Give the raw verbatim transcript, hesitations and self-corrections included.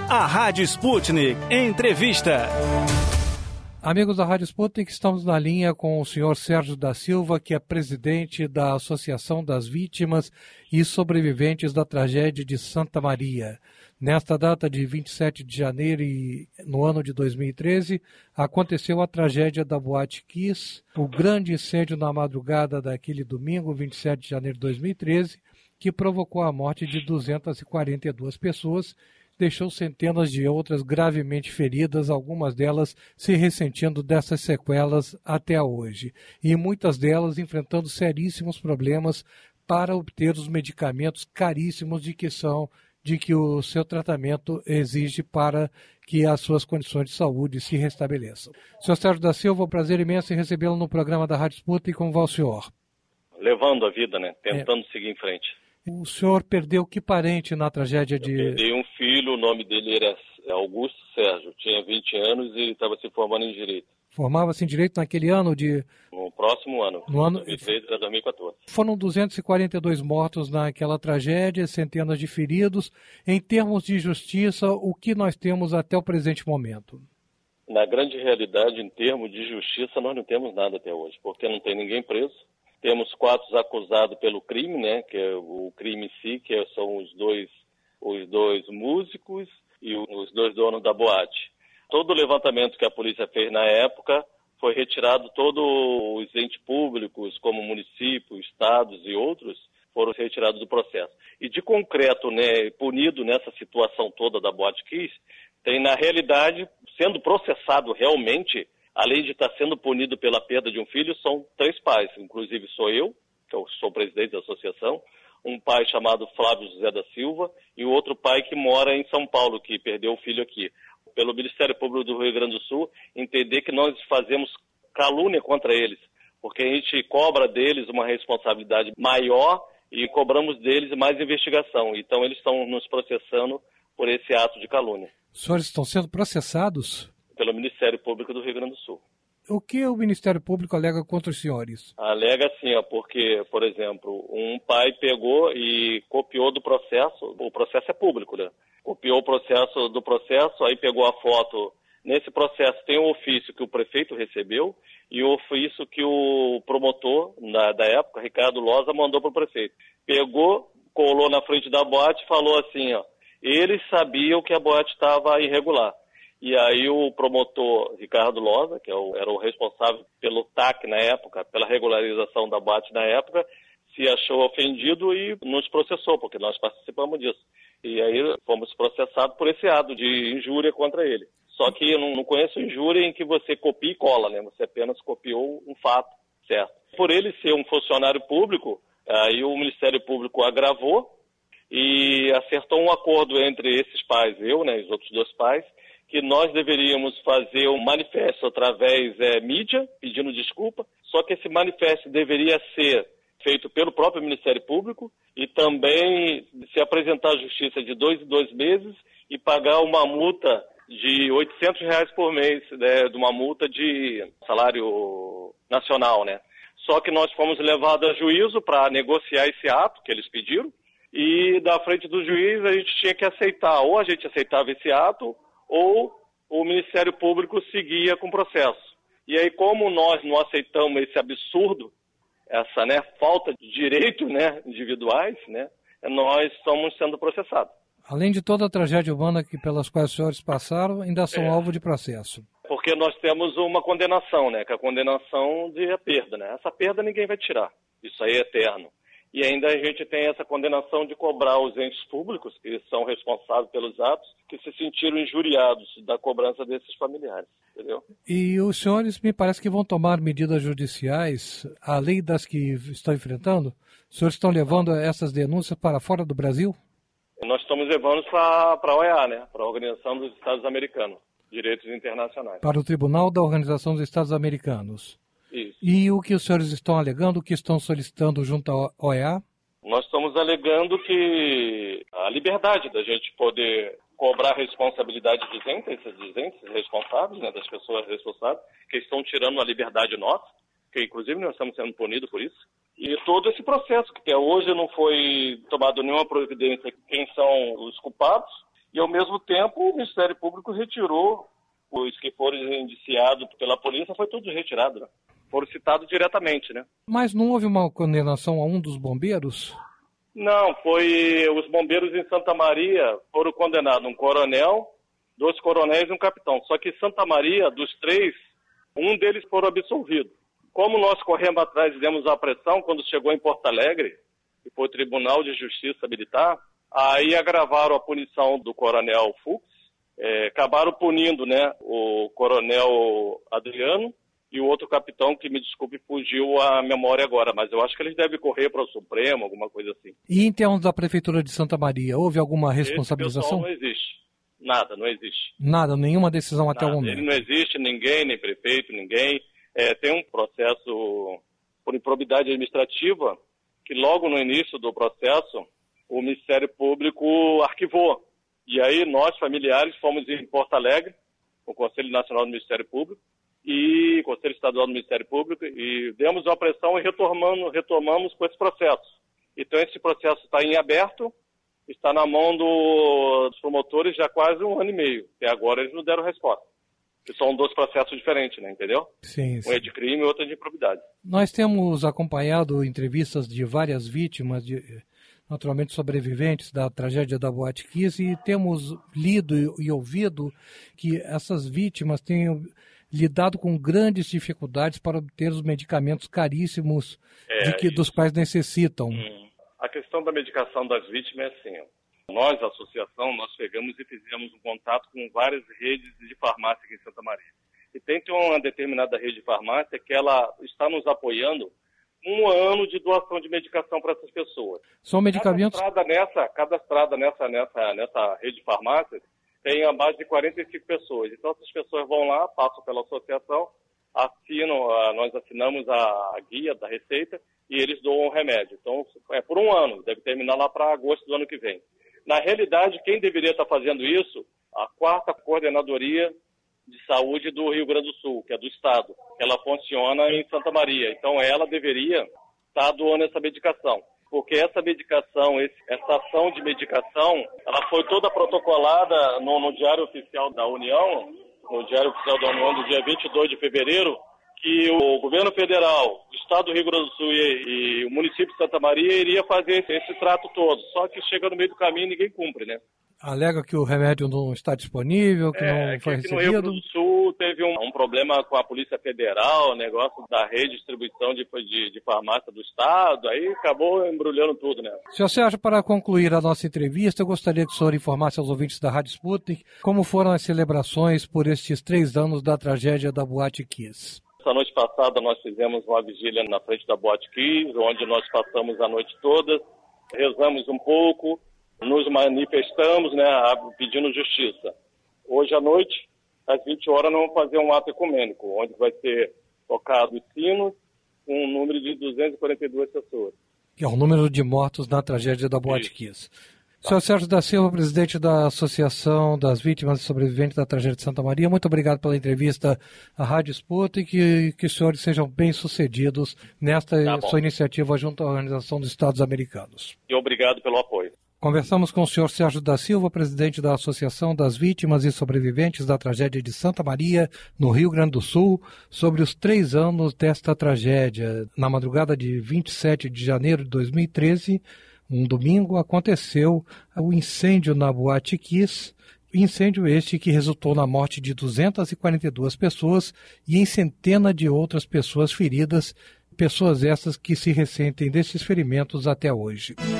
A Rádio Sputnik Entrevista. Amigos da Rádio Sputnik, estamos na linha com o senhor Sérgio da Silva, que é presidente da Associação das Vítimas e Sobreviventes da Tragédia de Santa Maria. Nesta data de vinte e sete de janeiro e no ano de dois mil e treze, aconteceu a tragédia da Boate Kiss, o grande incêndio na madrugada daquele domingo, vinte e sete de janeiro de dois mil e treze, que provocou a morte de duzentas e quarenta e duas pessoas, deixou centenas de outras gravemente feridas, algumas delas se ressentindo dessas sequelas até hoje, e muitas delas enfrentando seríssimos problemas para obter os medicamentos caríssimos de que são, de que o seu tratamento exige para que as suas condições de saúde se restabeleçam. senhor Sérgio da Silva, um prazer imenso em recebê-lo no programa da Rádio Sputnik. Como vai o senhor? Levando a vida, né? Tentando é. seguir em frente. O senhor perdeu que parente na tragédia de... Eu perdi um filho, o nome dele era Augusto Sérgio, tinha vinte anos e estava se formando em Direito. Formava-se em Direito naquele ano de... No próximo ano, no ano... dois mil e treze a dois mil e quatorze. Foram duzentos e quarenta e dois mortos naquela tragédia, centenas de feridos. Em termos de justiça, o que nós temos até o presente momento? Na grande realidade, em termos de justiça, nós não temos nada até hoje, porque não tem ninguém preso. Temos quatro acusados pelo crime, né, que é o crime em si, que são os dois, os dois músicos e os dois donos da boate. Todo o levantamento que a polícia fez na época foi retirado, todos os entes públicos, como municípios, estados e outros, foram retirados do processo. E de concreto, né, punido nessa situação toda da Boate Kiss, tem na realidade, sendo processado realmente, além de estar sendo punido pela perda de um filho, são três pais, inclusive sou eu, que eu sou presidente da associação, um pai chamado Flávio José da Silva e o outro pai que mora em São Paulo, que perdeu o filho aqui. Pelo Ministério Público do Rio Grande do Sul, entender que nós fazemos calúnia contra eles, porque a gente cobra deles uma responsabilidade maior e cobramos deles mais investigação. Então eles estão nos processando por esse ato de calúnia. Os senhores estão sendo processados? Pelo Ministério Público do Rio Grande do Sul. O que o Ministério Público alega contra os senhores? Alega assim, ó, porque, por exemplo, um pai pegou e copiou do processo, o processo é público, né? Copiou o processo do processo, aí pegou a foto. Nesse processo tem um ofício que o prefeito recebeu e o ofício que o promotor, na, da época, Ricardo Loza, mandou para o prefeito. Pegou, colou na frente da boate e falou assim, ó, eles sabiam que a boate estava irregular. E aí o promotor Ricardo Loza, que é o, era o responsável pelo T A C na época, pela regularização da boate na época, se achou ofendido e nos processou, porque nós participamos disso. E aí fomos processados por esse ato de injúria contra ele. Só que eu não, não conheço injúria em que você copia e cola, né? Você apenas copiou um fato, certo? Por ele ser um funcionário público, aí o Ministério Público agravou e acertou um acordo entre esses pais, eu, né, os outros dois pais, que nós deveríamos fazer um manifesto através é, mídia, pedindo desculpa, só que esse manifesto deveria ser feito pelo próprio Ministério Público e também se apresentar à Justiça de dois em dois meses e pagar uma multa de oitocentos reais por mês, né, de uma multa de salário nacional, né? Só que nós fomos levados a juízo para negociar esse ato que eles pediram e da frente do juiz a gente tinha que aceitar, ou a gente aceitava esse ato ou o Ministério Público seguia com o processo. E aí, como nós não aceitamos esse absurdo, essa, né, falta de direitos, né, individuais, né, nós estamos sendo processados. Além de toda a tragédia humana que, pelas quais os senhores passaram, ainda são é. alvo de processo. Porque nós temos uma condenação, né, que é a condenação de perda, né? Essa perda ninguém vai tirar, isso aí é eterno. E ainda a gente tem essa condenação de cobrar os entes públicos, que são responsáveis pelos atos, que se sentiram injuriados da cobrança desses familiares, entendeu? E os senhores me parece que vão tomar medidas judiciais, além das que estão enfrentando? Os senhores estão levando essas denúncias para fora do Brasil? Nós estamos levando para a O E A, né? Para a Organização dos Estados Americanos, Direitos Internacionais. Para o Tribunal da Organização dos Estados Americanos. Isso. E o que os senhores estão alegando, o que estão solicitando junto à O E A? Nós estamos alegando que a liberdade da gente poder cobrar responsabilidade dos entes, dos entes responsáveis, né, das pessoas responsáveis, que estão tirando a liberdade nossa, que inclusive nós estamos sendo punidos por isso. E todo esse processo, que até hoje não foi tomado nenhuma providência quem são os culpados, E, ao mesmo tempo, o Ministério Público retirou os que foram indiciados pela polícia, foi tudo retirado, né? Foram citados diretamente, né? Mas não houve uma condenação a um dos bombeiros? Não, foi os bombeiros em Santa Maria foram condenados, um coronel, dois coronéis e um capitão. Só que em Santa Maria, dos três, um deles foram absolvidos. Como nós corremos atrás e demos a pressão quando chegou em Porto Alegre, que foi o Tribunal de Justiça Militar, aí agravaram a punição do coronel Fux, é, acabaram punindo, né, o coronel Adriano e o outro capitão, que, me desculpe, fugiu a memória agora, mas eu acho que eles devem correr para o Supremo, alguma coisa assim. E em termos da Prefeitura de Santa Maria, houve alguma responsabilização? Esse pessoal não existe. Nada, não existe. Nada, nenhuma decisão até Nada. o momento. Ele não existe, ninguém, nem prefeito, ninguém. É, tem um processo por improbidade administrativa que logo no início do processo o Ministério Público arquivou. E aí nós, familiares, fomos em Porto Alegre, o Conselho Nacional do Ministério Público e o Conselho Estadual do Ministério Público, e demos uma pressão e retomamos, retomamos com esse processo. Então esse processo está em aberto, está na mão do, dos promotores já há quase um ano e meio. Até agora eles não deram resposta. Que são dois processos diferentes, né? Entendeu? Sim, sim. Um é de crime e outro é de improbidade. Nós temos acompanhado entrevistas de várias vítimas, de, naturalmente sobreviventes da tragédia da Boate Kiss, e temos lido e, e ouvido que essas vítimas têm lidado com grandes dificuldades para obter os medicamentos caríssimos é, de que, dos quais necessitam. Hum. A questão da medicação das vítimas é assim, ó. Nós, a associação, nós pegamos e fizemos um contato com várias redes de farmácia aqui em Santa Maria. E tem uma determinada rede de farmácia que ela está nos apoiando um ano de doação de medicação para essas pessoas. São medicamentos... Cadastrada nessa, cadastrada nessa, nessa, nessa rede de farmácia tem a base de quarenta e cinco pessoas. Então, essas pessoas vão lá, passam pela associação, assinam, nós assinamos a guia da receita e eles doam o remédio. Então, é por um ano, deve terminar lá para agosto do ano que vem. Na realidade, quem deveria estar fazendo isso, a quarta coordenadoria de saúde do Rio Grande do Sul, que é do Estado. Ela funciona em Santa Maria. Então, ela deveria estar doando essa medicação. Porque essa medicação, esse, essa ação de medicação, ela foi toda protocolada no, no Diário Oficial da União, no Diário Oficial da União do dia vinte e dois de fevereiro, que o governo federal, o Estado do Rio Grande do Sul e, e o município de Santa Maria iria fazer esse, esse trato todo. Só que chega no meio do caminho e ninguém cumpre, né? Alega que o remédio não está disponível, que é, não foi que recebido. No Rio Grande do Sul teve um, um problema com a Polícia Federal, o negócio da redistribuição de, de, de farmácia do Estado, aí acabou embrulhando tudo, né? senhor Sérgio, para concluir a nossa entrevista, eu gostaria que o senhor informasse aos ouvintes da Rádio Sputnik como foram as celebrações por estes três anos da tragédia da Boate Kiss. Essa noite passada nós fizemos uma vigília na frente da Boate Kiss, onde nós passamos a noite toda, rezamos um pouco, nos manifestamos, né, pedindo justiça. Hoje à noite, às vinte horas, nós vamos fazer um ato ecumênico, onde vai ser tocado os sinos com um número de duzentas e quarenta e duas pessoas. Que é o número de mortos na tragédia da Boate Kiss. senhor Sérgio da Silva, presidente da Associação das Vítimas e Sobreviventes da Tragédia de Santa Maria, muito obrigado pela entrevista à Rádio Sputnik e que, que os senhores sejam bem-sucedidos nesta tá sua iniciativa junto à Organização dos Estados Americanos. E obrigado pelo apoio. Conversamos com o senhor Sérgio da Silva, presidente da Associação das Vítimas e Sobreviventes da Tragédia de Santa Maria, no Rio Grande do Sul, sobre os três anos desta tragédia. Na madrugada de vinte e sete de janeiro de dois mil e treze, um domingo, aconteceu o incêndio na Boate Kiss, incêndio este que resultou na morte de duzentas e quarenta e duas pessoas e em centenas de outras pessoas feridas, pessoas essas que se ressentem desses ferimentos até hoje.